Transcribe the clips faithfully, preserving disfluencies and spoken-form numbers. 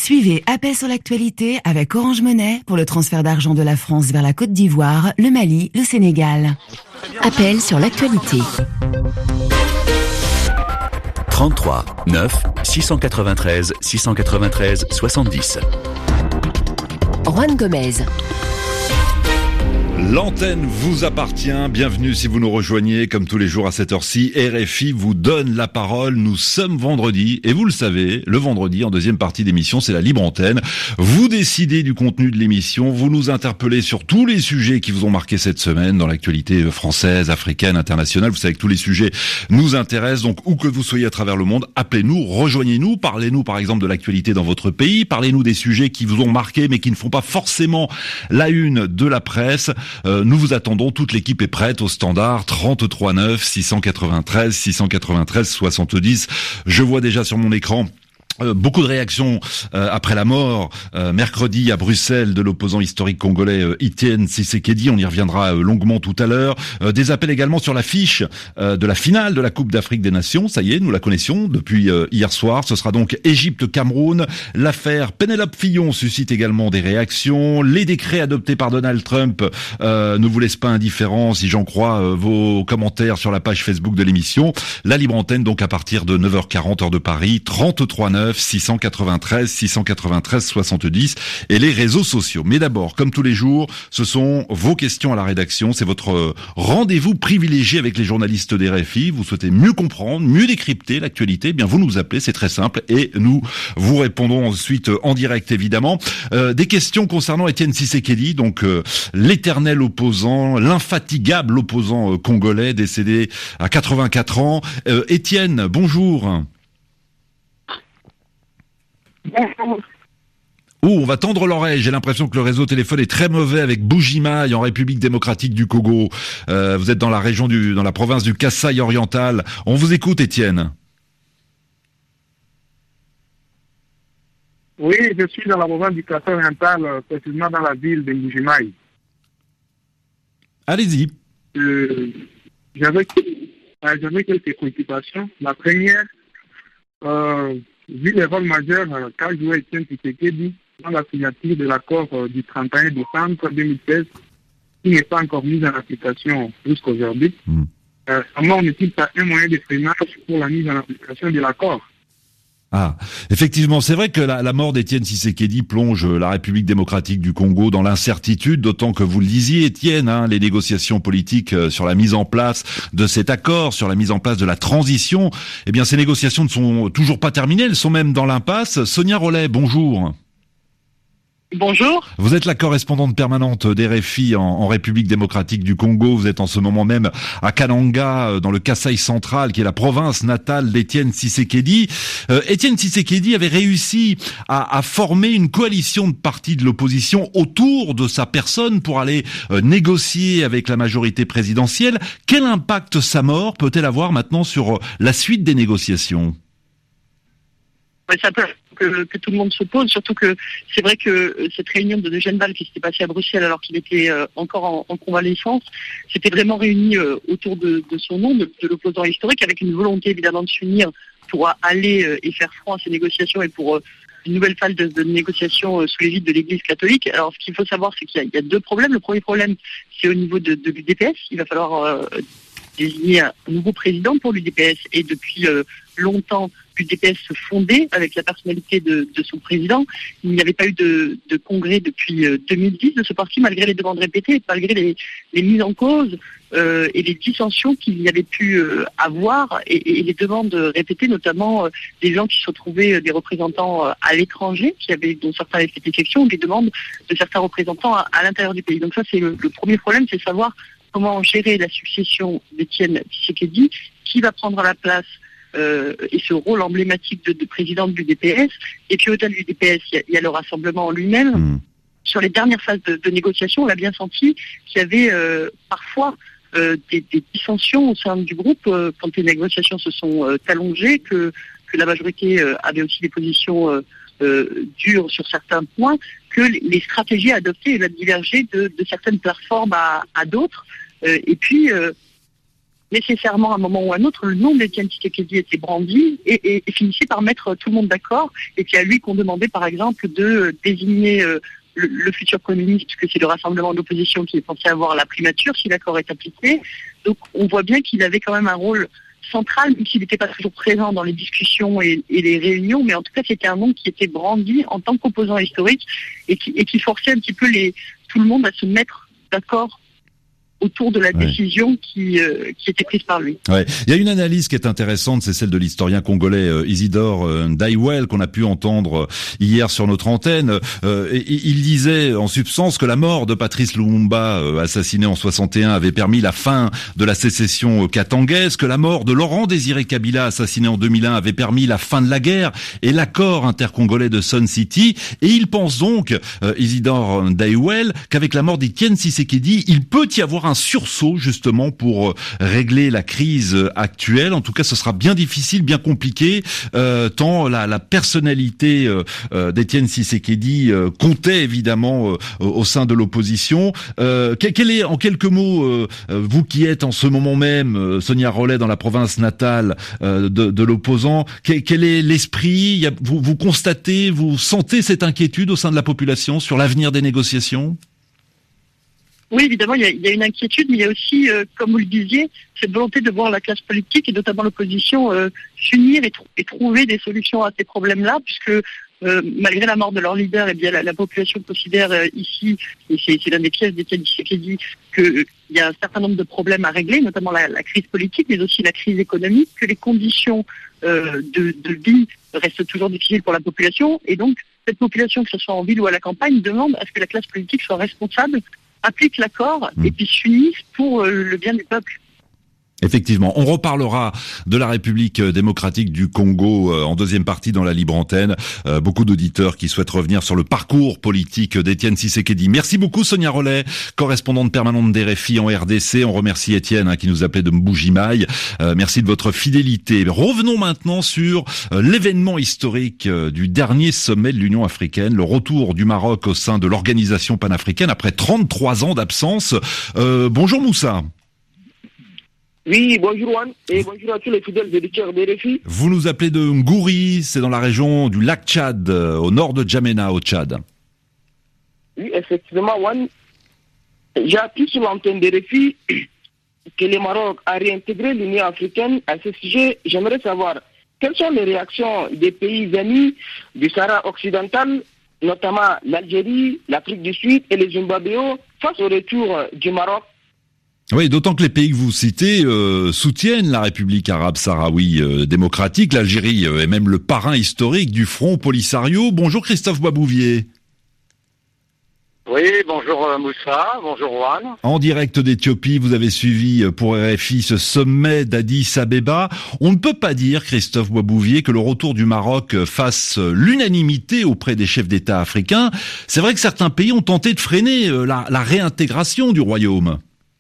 Suivez Appel sur l'actualité avec Orange Money pour le transfert d'argent de la France vers la Côte d'Ivoire, le Mali, le Sénégal. Appel sur l'actualité. trente-trois neuf six cent quatre-vingt-treize six cent quatre-vingt-treize soixante-dix. Juan Gomez. L'antenne vous appartient, bienvenue si vous nous rejoignez, comme tous les jours à cette heure-ci, R F I vous donne la parole, nous sommes vendredi, et vous le savez, le vendredi, en deuxième partie d'émission, c'est la libre antenne. Vous décidez du contenu de l'émission, vous nous interpellez sur tous les sujets qui vous ont marqué cette semaine, dans l'actualité française, africaine, internationale, vous savez que tous les sujets nous intéressent, donc où que vous soyez à travers le monde, appelez-nous, rejoignez-nous, parlez-nous par exemple de l'actualité dans votre pays, parlez-nous des sujets qui vous ont marqué, mais qui ne font pas forcément la une de la presse. Euh, nous vous attendons, toute l'équipe est prête au standard trente-trois neuf six cent quatre-vingt-treize six cent quatre-vingt-treize soixante-dix. Je vois déjà sur mon écran Euh, beaucoup de réactions euh, après la mort euh, mercredi à Bruxelles de l'opposant historique congolais euh, Étienne Tshisekedi. On y reviendra euh, longuement tout à l'heure. Euh, des appels également sur l'affiche euh, de la finale de la Coupe d'Afrique des Nations. Ça y est, nous la connaissions depuis euh, hier soir. Ce sera donc Égypte-Cameroun. L'affaire Pénélope Fillon suscite également des réactions. Les décrets adoptés par Donald Trump euh, ne vous laissent pas indifférents, si j'en crois euh, vos commentaires sur la page Facebook de l'émission. La libre antenne donc à partir de neuf heures quarante heure de Paris, trente-trois neuf six cent quatre-vingt-treize six cent quatre-vingt-treize soixante-dix et les réseaux sociaux. Mais d'abord, comme tous les jours, ce sont vos questions à la rédaction. C'est votre rendez-vous privilégié avec les journalistes des R F I. Vous souhaitez mieux comprendre, mieux décrypter l'actualité, eh bien vous nous appelez, c'est très simple, et nous vous répondons ensuite en direct évidemment. Euh, des questions concernant Étienne Tshisekedi, donc euh, l'éternel opposant, l'infatigable opposant euh, congolais décédé à quatre-vingt-quatre ans. Euh, Étienne, bonjour. Oh, on va tendre l'oreille. J'ai l'impression que le réseau téléphone est très mauvais avec Bujimaï en République démocratique du Congo. Euh, vous êtes dans la région du, dans la province du Kasaï oriental. On vous écoute, Étienne. Oui, je suis dans la province du Kasaï oriental, précisément dans la ville de Bujimaï. Allez-y. Euh, j'avais, euh, j'avais quelques préoccupations. La première, euh, vu les rôles majeurs euh, qu'a joué Étienne Tshisekedi dans la signature de l'accord euh, du trente et un décembre deux mille seize, qui n'est pas encore mis en application jusqu'aujourd'hui, mmh. euh, comment n'est-il pas un moyen de freinage pour la mise en application de l'accord? Ah, effectivement, c'est vrai que la, la mort d'Étienne Tshisekedi plonge la République démocratique du Congo dans l'incertitude, d'autant que vous le disiez, Étienne, hein, les négociations politiques sur la mise en place de cet accord, sur la mise en place de la transition, eh bien, ces négociations ne sont toujours pas terminées, elles sont même dans l'impasse. Sonia Rollet, bonjour. Bonjour. Vous êtes la correspondante permanente d'R F I en, en République démocratique du Congo. Vous êtes en ce moment même à Kananga, dans le Kasaï central, qui est la province natale d'Étienne Tshisekedi. Euh, Étienne Tshisekedi avait réussi à, à former une coalition de partis de l'opposition autour de sa personne pour aller euh, négocier avec la majorité présidentielle. Quel impact sa mort peut-elle avoir maintenant sur euh, la suite des négociations ? Ouais, ça peut... Que, que tout le monde se pose, surtout que c'est vrai que cette réunion de Eugène Ball qui s'était passée à Bruxelles alors qu'il était euh, encore en, en convalescence, s'était vraiment réunie euh, autour de, de son nom, de, de l'opposant historique, avec une volonté évidemment de s'unir pour aller euh, et faire front à ces négociations et pour euh, une nouvelle phase de, de négociations euh, sous l'égide de l'Église catholique. Alors ce qu'il faut savoir, c'est qu'il y a, il y a deux problèmes. Le premier problème, c'est au niveau de, de l'U D P S. Il va falloir euh, désigner un nouveau président pour l'U D P S et depuis euh, longtemps, l'U D P S se fondait avec la personnalité de, de son président. Il n'y avait pas eu de, de congrès depuis euh, deux mille dix de ce parti, malgré les demandes répétées, malgré les, les mises en cause euh, et les dissensions qu'il y avait pu euh, avoir et, et les demandes répétées, notamment euh, des gens qui se retrouvaient, euh, des représentants euh, à l'étranger, qui avaient, dont certains avaient fait exception, des demandes de certains représentants à, à l'intérieur du pays. Donc ça, c'est le, le premier problème, c'est savoir comment gérer la succession d'Étienne Tshisekedi, qui va prendre la place Euh, et ce rôle emblématique de, de président de l'U D P S. Et puis au-delà de l'U D P S, il y, y a le rassemblement en lui-même. Mmh. Sur les dernières phases de, de négociation, on a bien senti qu'il y avait euh, parfois euh, des, des dissensions au sein du groupe euh, quand les négociations se sont euh, allongées, que, que la majorité euh, avait aussi des positions euh, euh, dures sur certains points, que les stratégies adoptées divergeaient de, de certaines plateformes à, à d'autres. Euh, et puis... Euh, nécessairement à un moment ou à un autre, le nom d'Étienne Tshisekedi était brandi et, et, et finissait par mettre tout le monde d'accord. Et c'est à lui qu'on demandait, par exemple, de désigner euh, le, le futur Premier ministre, puisque c'est le rassemblement d'opposition qui est censé avoir la primature si l'accord est appliqué. Donc on voit bien qu'il avait quand même un rôle central, même s'il n'était pas toujours présent dans les discussions et, et les réunions, mais en tout cas c'était un nom qui était brandi en tant qu'opposant historique et qui, et qui forçait un petit peu les, tout le monde à se mettre d'accord autour de la ouais. décision qui, euh, qui était prise par lui. Ouais. Il y a une analyse qui est intéressante, c'est celle de l'historien congolais euh, Isidore euh, Ndaiwel, qu'on a pu entendre hier sur notre antenne. Euh, et, il disait en substance que la mort de Patrice Lumumba, euh, assassiné en soixante et un, avait permis la fin de la sécession katangaise, que la mort de Laurent Désiré Kabila, assassiné en deux mille un, avait permis la fin de la guerre et l'accord intercongolais de Sun City. Et il pense donc, euh, Isidore Ndaiwel, qu'avec la mort d'Étienne Tshisekedi, il peut y avoir un un sursaut justement pour régler la crise actuelle. En tout cas, ce sera bien difficile, bien compliqué, euh, tant la, la personnalité euh, d'Étienne Tshisekedi euh, comptait évidemment euh, au sein de l'opposition. Euh, quel est, en quelques mots, euh, vous qui êtes en ce moment même, euh, Sonia Rollet, dans la province natale euh, de, de l'opposant, quel, quel est l'esprit? Il y a, vous, vous constatez, vous sentez cette inquiétude au sein de la population sur l'avenir des négociations? Oui, évidemment, il y, a, il y a une inquiétude, mais il y a aussi, euh, comme vous le disiez, cette volonté de voir la classe politique et notamment l'opposition euh, s'unir et, tr- et trouver des solutions à ces problèmes-là, puisque euh, malgré la mort de leur leader, eh bien la, la population considère euh, ici, et c'est, c'est l'un des pièces d'Étienne Tshisekedi, qu'il y a un certain nombre de problèmes à régler, notamment la, la crise politique, mais aussi la crise économique, que les conditions euh, de, de vie restent toujours difficiles pour la population, et donc cette population, que ce soit en ville ou à la campagne, demande à ce que la classe politique soit responsable, applique l'accord mmh. et puis s'unissent pour euh, le bien du peuple. Effectivement, on reparlera de la République démocratique du Congo euh, en deuxième partie dans la Libre Antenne. Euh, beaucoup d'auditeurs qui souhaitent revenir sur le parcours politique d'Étienne Tshisekedi. Merci beaucoup Sonia Rollet, correspondante permanente d'R F I en R D C. On remercie Étienne hein, qui nous appelait de Mbujimaï. Euh, merci de votre fidélité. Revenons maintenant sur euh, l'événement historique euh, du dernier sommet de l'Union africaine, le retour du Maroc au sein de l'organisation panafricaine après trente-trois ans d'absence. Euh, bonjour Moussa. Oui, bonjour Juan, et bonjour à tous les fidèles éditeurs de R F I. Vous nous appelez de Ngouri, c'est dans la région du lac Tchad, au nord de Djamena, au Tchad. Oui, effectivement, Juan. J'ai appris sur l'antenne de R F I que le Maroc a réintégré l'Union africaine. À ce sujet, j'aimerais savoir quelles sont les réactions des pays amis du Sahara occidental, notamment l'Algérie, l'Afrique du Sud et les Zimbabwe, face au retour du Maroc. Oui, d'autant que les pays que vous citez euh, soutiennent la République arabe sahraoui euh, démocratique. L'Algérie euh, est même le parrain historique du Front Polisario. Bonjour Christophe Boisbouvier. Oui, bonjour euh, Moussa, bonjour Juan. En direct d'Éthiopie, vous avez suivi euh, pour R F I ce sommet d'Addis Abeba. On ne peut pas dire, Christophe Boisbouvier, que le retour du Maroc euh, fasse euh, l'unanimité auprès des chefs d'État africains. C'est vrai que certains pays ont tenté de freiner euh, la, la réintégration du royaume.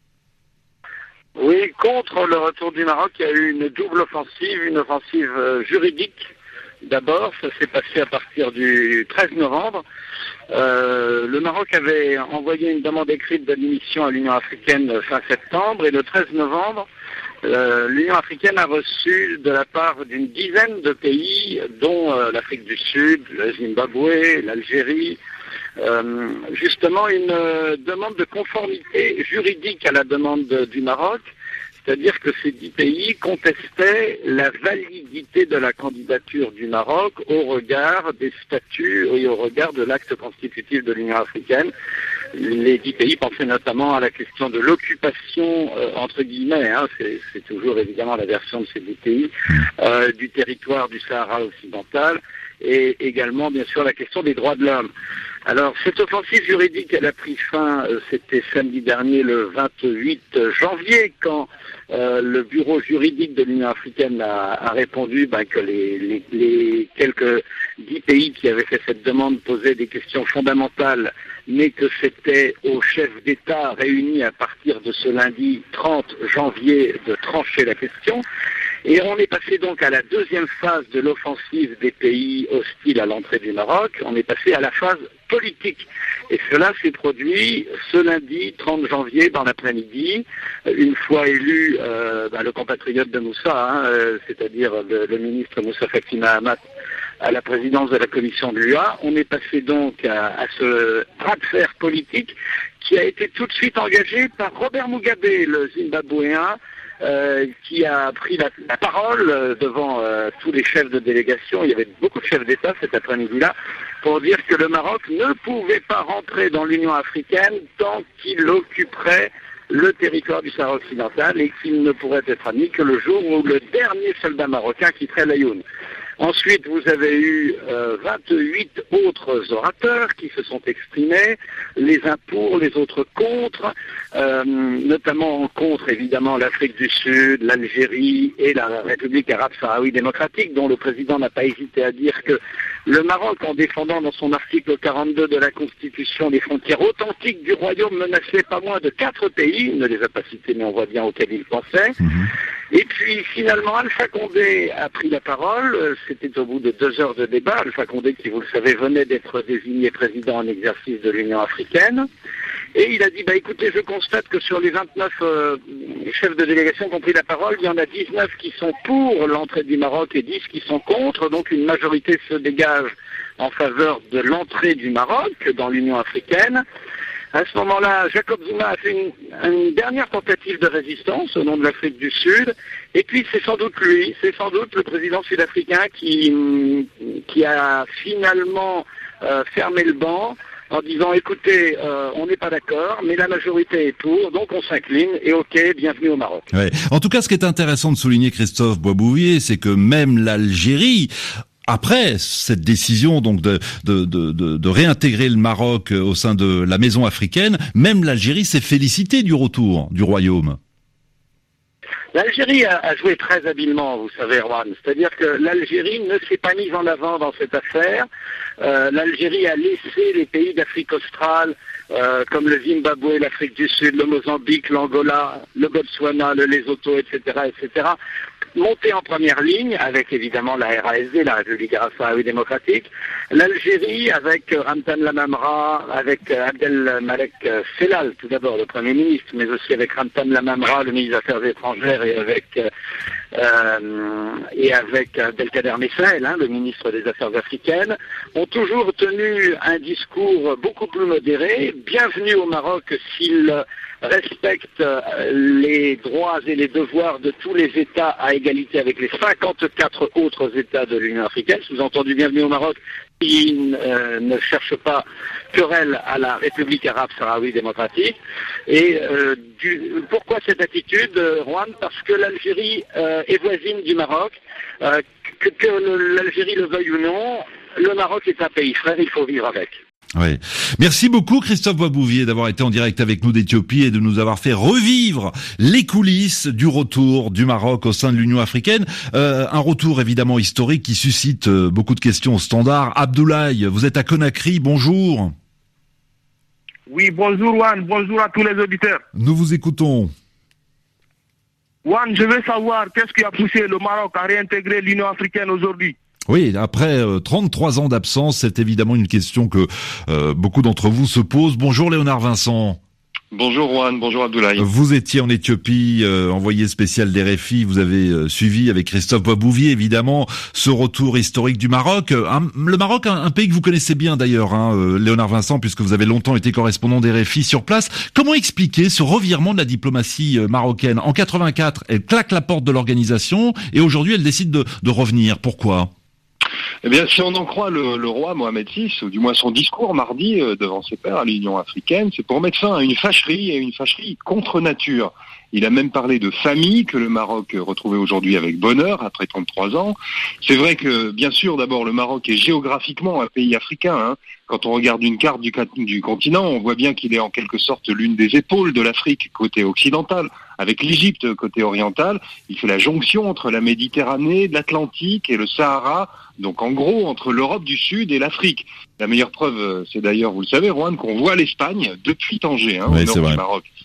Oui, contre le retour du Maroc, il y a eu une double offensive, une offensive euh, juridique. D'abord, ça s'est passé à partir du treize novembre. Euh, le Maroc avait envoyé une demande écrite d'admission à l'Union africaine fin septembre et le treize novembre, euh, l'Union africaine a reçu de la part d'une dizaine de pays, dont euh, l'Afrique du Sud, le Zimbabwe, l'Algérie, Euh, justement une euh, demande de conformité juridique à la demande de, du Maroc, c'est-à-dire que ces dix pays contestaient la validité de la candidature du Maroc au regard des statuts et au regard de l'acte constitutif de l'Union africaine. Les dix pays pensaient notamment à la question de l'occupation, euh, entre guillemets, hein, c'est, c'est toujours évidemment la version de ces dix pays, euh, du territoire du Sahara occidental, et également bien sûr la question des droits de l'homme. Alors, cette offensive juridique, elle a pris fin, euh, c'était samedi dernier, le vingt-huit janvier, quand euh, le bureau juridique de l'Union africaine a, a répondu ben, que les, les, les quelques dix pays qui avaient fait cette demande posaient des questions fondamentales, mais que c'était aux chefs d'État réunis à partir de ce lundi trente janvier de trancher la question. Et on est passé donc à la deuxième phase de l'offensive des pays hostiles à l'entrée du Maroc. On est passé à la phase politique. Et cela s'est produit ce lundi trente janvier dans l'après-midi, une fois élu euh, bah, le compatriote de Moussa, hein, euh, c'est-à-dire le, le ministre Moussa Faki Mahamat, à la présidence de la commission de l'U A. On est passé donc à, à ce bras de fer politique qui a été tout de suite engagé par Robert Mugabe, le Zimbabwéen, euh, qui a pris la, la parole devant euh, tous les chefs de délégation. Il y avait beaucoup de chefs d'État cet après-midi-là pour dire que le Maroc ne pouvait pas rentrer dans l'Union africaine tant qu'il occuperait le territoire du Sahara occidental et qu'il ne pourrait être admis que le jour où le dernier soldat marocain quitterait l'Aïoun. Ensuite, vous avez eu euh, vingt-huit autres orateurs qui se sont exprimés, les uns pour, les autres contre, euh, notamment contre, évidemment, l'Afrique du Sud, l'Algérie et la République arabe sahraoui démocratique, dont le président n'a pas hésité à dire que le Maroc, en défendant dans son article quarante-deux de la Constitution les frontières authentiques du royaume, menaçait pas moins de quatre pays, il ne les a pas cités, mais on voit bien auxquels il pensait. Mmh. Et puis, finalement, Alpha Condé a pris la parole. C'était au bout de deux heures de débat. Alpha Condé, qui, vous le savez, venait d'être désigné président en exercice de l'Union africaine. Et il a dit, bah, écoutez, je constate que sur les vingt-neuf euh, chefs de délégation qui ont pris la parole, il y en a dix-neuf qui sont pour l'entrée du Maroc et dix qui sont contre. Donc, une majorité se dégage en faveur de l'entrée du Maroc dans l'Union africaine. À ce moment-là, Jacob Zuma a fait une, une dernière tentative de résistance au nom de l'Afrique du Sud. Et puis, c'est sans doute lui, c'est sans doute le président sud-africain qui, qui a finalement euh, fermé le banc en disant, écoutez, euh, on n'est pas d'accord, mais la majorité est pour, donc on s'incline, et ok, bienvenue au Maroc. Ouais. En tout cas, ce qui est intéressant de souligner, Christophe Boisbouvier, c'est que même l'Algérie, après cette décision donc de, de, de, de, de réintégrer le Maroc au sein de la maison africaine, même l'Algérie s'est félicitée du retour du royaume. L'Algérie a, a joué très habilement, vous savez, Erwan. C'est-à-dire que l'Algérie ne s'est pas mise en avant dans cette affaire. Euh, L'Algérie a laissé les pays d'Afrique australe, euh, comme le Zimbabwe, l'Afrique du Sud, le Mozambique, l'Angola, le Botswana, le Lesotho, et cetera, et cetera, monter en première ligne avec évidemment la R A S D, la République arabe sahraoui démocratique, l'Algérie avec Ramtan Lamamra, avec Abdelmalek Sellal, tout d'abord le Premier ministre, mais aussi avec Ramtan Lamamra, le ministre des Affaires étrangères, et avec euh, et avec Abdelkader Messael, hein, le ministre des Affaires africaines, ont toujours tenu un discours beaucoup plus modéré. Bienvenue au Maroc s'il respecte les droits et les devoirs de tous les États à égalité avec les cinquante-quatre autres États de l'Union africaine. Sous-entendu, bienvenue au Maroc, qui euh, ne cherche pas querelle à la République arabe sahraoui démocratique. Et euh, du, pourquoi cette attitude, Juan? Parce que l'Algérie euh, est voisine du Maroc, euh, que, que l'Algérie le veuille ou non, le Maroc est un pays frère, il faut vivre avec. Oui. Merci beaucoup Christophe Boisbouvier d'avoir été en direct avec nous d'Éthiopie et de nous avoir fait revivre les coulisses du retour du Maroc au sein de l'Union africaine. Euh, un retour évidemment historique qui suscite euh, beaucoup de questions au standard. Abdoulaye, vous êtes à Conakry, bonjour. Oui, bonjour Juan, bonjour à tous les auditeurs. Nous vous écoutons. Juan, je veux savoir qu'est-ce qui a poussé le Maroc à réintégrer l'Union africaine aujourd'hui? Oui, après euh, trente-trois ans d'absence, c'est évidemment une question que euh, beaucoup d'entre vous se posent. Bonjour Léonard Vincent. Bonjour Juan, bonjour Abdoulaye. Vous étiez en Éthiopie, euh, envoyé spécial d'R F I, vous avez euh, suivi avec Christophe Boisbouvier évidemment ce retour historique du Maroc. Un, le Maroc, un, un pays que vous connaissez bien d'ailleurs, hein, euh, Léonard Vincent, puisque vous avez longtemps été correspondant d'R F I sur place. Comment expliquer ce revirement de la diplomatie euh, marocaine? En quatre-vingt-quatre, elle claque la porte de l'organisation et aujourd'hui elle décide de, de revenir. Pourquoi? Eh bien, si on en croit le, le roi Mohamed six, ou du moins son discours mardi euh, devant ses pairs à l'Union africaine, c'est pour mettre fin à une fâcherie et une fâcherie contre nature. Il a même parlé de famille que le Maroc retrouvait aujourd'hui avec bonheur après trente-trois ans. C'est vrai que, bien sûr, d'abord, le Maroc est géographiquement un pays africain. Hein. Quand on regarde une carte du, du continent, on voit bien qu'il est en quelque sorte l'une des épaules de l'Afrique côté occidental, avec l'Égypte côté oriental. Il fait la jonction entre la Méditerranée, l'Atlantique et le Sahara, donc en gros entre l'Europe du Sud et l'Afrique. La meilleure preuve, c'est d'ailleurs, vous le savez, Juan, qu'on voit l'Espagne depuis Tanger, hein, oui, au nord du Maroc. Mmh.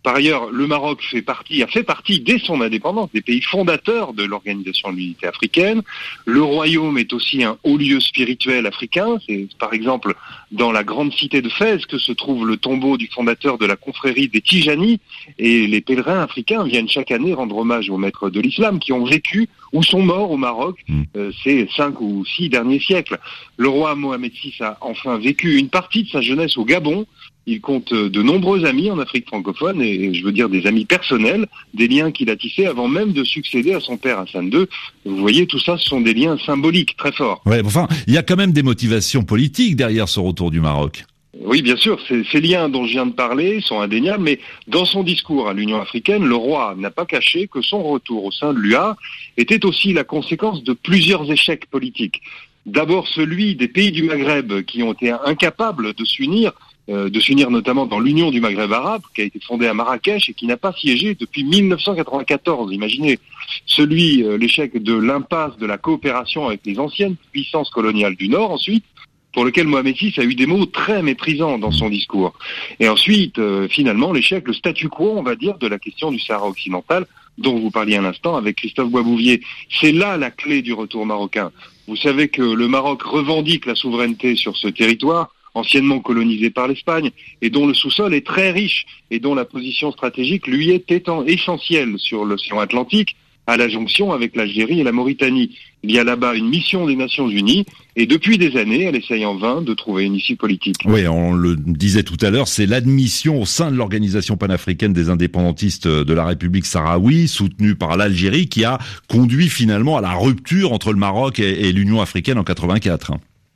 Par ailleurs, le Maroc fait partie, a fait partie dès son indépendance des pays fondateurs de l'Organisation de l'Unité africaine. Le royaume est aussi un haut lieu spirituel africain. C'est par exemple dans la grande cité de Fès que se trouve le tombeau du fondateur de la confrérie des Tijani. Et les pèlerins africains viennent chaque année rendre hommage aux maîtres de l'islam qui ont vécu ou sont morts au Maroc euh, ces cinq ou six derniers siècles. Le roi Mohamed six a enfin vécu une partie de sa jeunesse au Gabon. Il compte de nombreux amis en Afrique francophone, et je veux dire des amis personnels, des liens qu'il a tissés avant même de succéder à son père Hassan deux. Vous voyez, tout ça, ce sont des liens symboliques très forts. Ouais, enfin, il y a quand même des motivations politiques derrière ce retour du Maroc. Oui, bien sûr, ces, ces liens dont je viens de parler sont indéniables, mais dans son discours à l'Union africaine, le roi n'a pas caché que son retour au sein de l'U A était aussi la conséquence de plusieurs échecs politiques. D'abord celui des pays du Maghreb qui ont été incapables de s'unir, Euh, de s'unir notamment dans l'Union du Maghreb arabe, qui a été fondée à Marrakech et qui n'a pas siégé depuis mille neuf cent quatre-vingt-quatorze. Imaginez celui, euh, l'échec de l'impasse de la coopération avec les anciennes puissances coloniales du Nord, ensuite, pour lequel Mohamed six a eu des mots très méprisants dans son discours. Et ensuite, euh, finalement, l'échec, le statu quo, on va dire, de la question du Sahara occidental, dont vous parliez un instant avec Christophe Boisbouvier. C'est là la clé du retour marocain. Vous savez que le Maroc revendique la souveraineté sur ce territoire, anciennement colonisé par l'Espagne, et dont le sous-sol est très riche, et dont la position stratégique lui est essentielle sur l'océan Atlantique, à la jonction avec l'Algérie et la Mauritanie. Il y a là-bas une mission des Nations Unies, et depuis des années, elle essaye en vain de trouver une issue politique. Oui, on le disait tout à l'heure, c'est l'admission au sein de l'Organisation panafricaine des indépendantistes de la République sahraoui, soutenue par l'Algérie, qui a conduit finalement à la rupture entre le Maroc et, et l'Union africaine en quatre-vingt-quatre.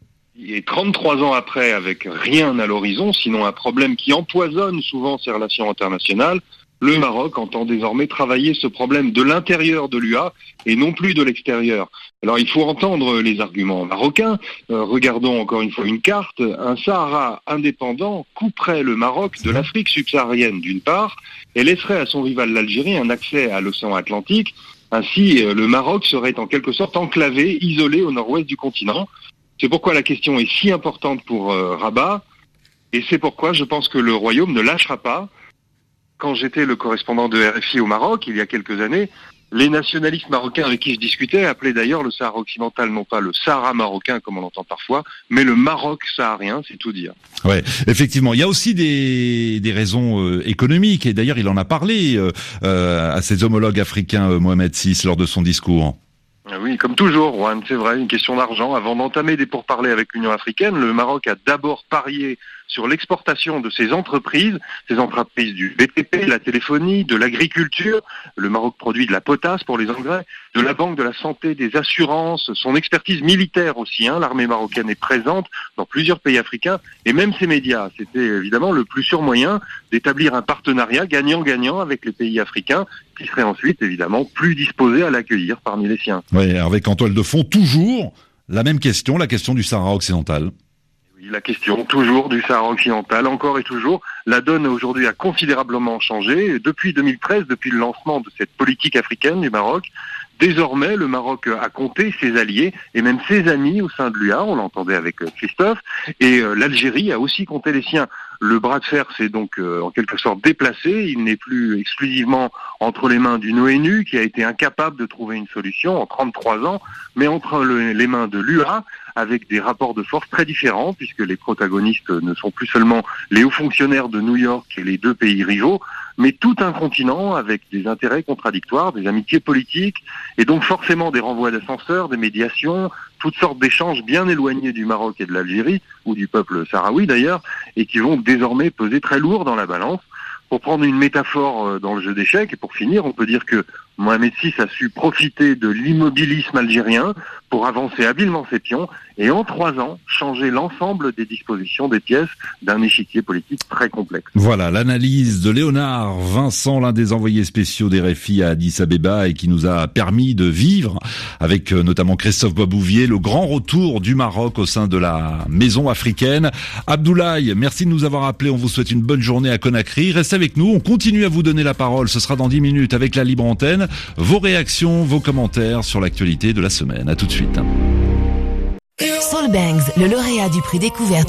Et trente-trois ans après, avec rien à l'horizon, sinon un problème qui empoisonne souvent ces relations internationales, le Maroc entend désormais travailler ce problème de l'intérieur de l'U A et non plus de l'extérieur. Alors il faut entendre les arguments marocains. Euh, regardons encore une fois une carte. Un Sahara indépendant couperait le Maroc de l'Afrique subsaharienne d'une part et laisserait à son rival l'Algérie un accès à l'océan Atlantique. Ainsi, euh, le Maroc serait en quelque sorte enclavé, isolé au nord-ouest du continent. C'est pourquoi la question est si importante pour euh, Rabat, et c'est pourquoi je pense que le Royaume ne lâchera pas. Quand j'étais le correspondant de R F I au Maroc, il y a quelques années, les nationalistes marocains avec qui je discutais appelaient d'ailleurs le Sahara occidental non pas le Sahara marocain comme on l'entend parfois, mais le Maroc saharien, c'est tout dire. Ouais, effectivement. Il y a aussi des, des raisons euh, économiques, et d'ailleurs il en a parlé euh, euh, à ses homologues africains, euh, Mohamed six, lors de son discours. Oui, comme toujours, Juan, c'est vrai, une question d'argent. Avant d'entamer des pourparlers avec l'Union africaine, le Maroc a d'abord parié sur l'exportation de ses entreprises, ses entreprises du B T P, la téléphonie, de l'agriculture. Le Maroc produit de la potasse pour les engrais, de la banque, de la santé, des assurances, son expertise militaire aussi. Hein. L'armée marocaine est présente dans plusieurs pays africains et même ses médias. C'était évidemment le plus sûr moyen d'établir un partenariat gagnant-gagnant avec les pays africains qui seraient ensuite évidemment plus disposés à l'accueillir parmi les siens. Oui, avec en toile de fond toujours la même question, la question du Sahara occidental. Oui, la question toujours du Sahara occidental, encore et toujours. La donne aujourd'hui a considérablement changé. Depuis deux mille treize, depuis le lancement de cette politique africaine du Maroc, désormais le Maroc a compté ses alliés et même ses amis au sein de l'U A, on l'entendait avec Christophe, et euh, l'Algérie a aussi compté les siens. Le bras de fer s'est donc euh, en quelque sorte déplacé, il n'est plus exclusivement entre les mains d'une O N U qui a été incapable de trouver une solution en trente-trois ans, mais entre le, les mains de l'U A, avec des rapports de force très différents, puisque les protagonistes ne sont plus seulement les hauts fonctionnaires de New York et les deux pays rivaux, mais tout un continent avec des intérêts contradictoires, des amitiés politiques, et donc forcément des renvois d'ascenseurs, des médiations, toutes sortes d'échanges bien éloignés du Maroc et de l'Algérie, ou du peuple sahraoui d'ailleurs, et qui vont désormais peser très lourd dans la balance. Pour prendre une métaphore dans le jeu d'échecs, et pour finir, on peut dire que Mohamed six a su profiter de l'immobilisme algérien pour avancer habilement ses pions et en trois ans changer l'ensemble des dispositions des pièces d'un échiquier politique très complexe. Voilà l'analyse de Léonard Vincent, l'un des envoyés spéciaux des R F I à Addis Abeba et qui nous a permis de vivre avec notamment Christophe Boisbouvier le grand retour du Maroc au sein de la maison africaine. Abdoulaye, merci de nous avoir appelés, on vous souhaite une bonne journée à Conakry. Restez avec nous, on continue à vous donner la parole, ce sera dans dix minutes avec la Libre Antenne. Vos réactions, vos commentaires sur l'actualité de la semaine. À tout de suite. Soul Bangs, le lauréat du prix Découverte